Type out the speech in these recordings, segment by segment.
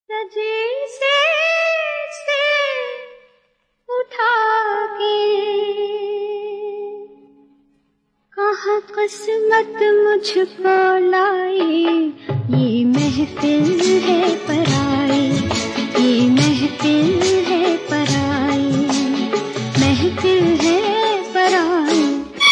सजी से उठा के कहाँ किस्मत मुझको लाई। ये महफिल है पराई, ये महफिल है पराई, महफिल है पराई।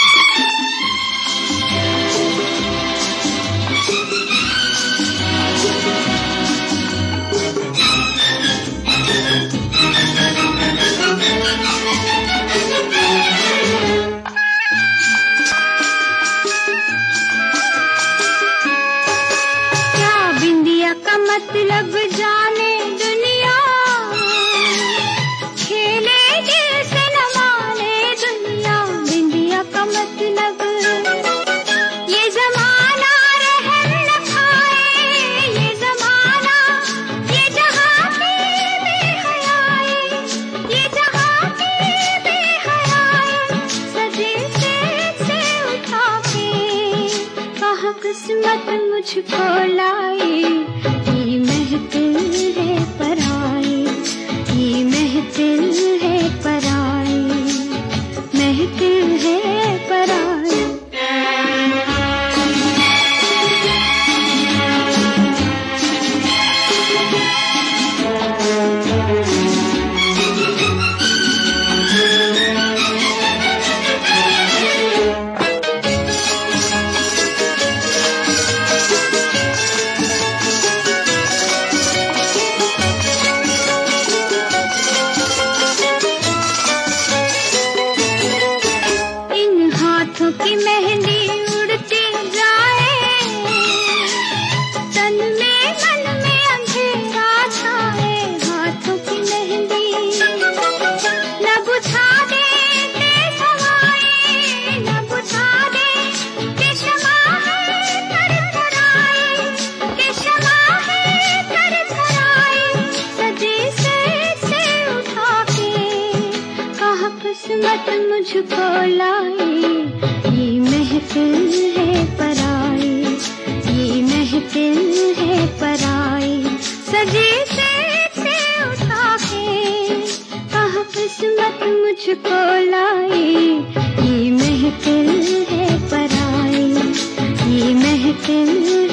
मतलब जाने दुनिया, खेले दिल से न माने दुनिया। बिंदिया का मतलब ये जमाना रहम न खाए, ये जमाना ये जहाँ की बेहयाई, ये जहाँ की बेहयाई। सजे से उठा के कहाँ किस्मत मुझको लाई। ये महफिल है पराई, ये महफिल है पराई, महफिल है पराई। की मेहंदी उड़ती जाए, तन में मन में अंधेरा छाए। हाथों की मेहंदी न बुझा दे तेज हवाएं, न बुझा दे कि शमा है थरथराए, कि शमा है थरथराए। सजे से उठा के कहाँ किस्मत मुझको लाई। ये महफिल है पराई, ये महफिल है पराई। सजे से उठा के कहाँ किस्मत मुझको लाई। ये महफिल है पराई, ये महफिल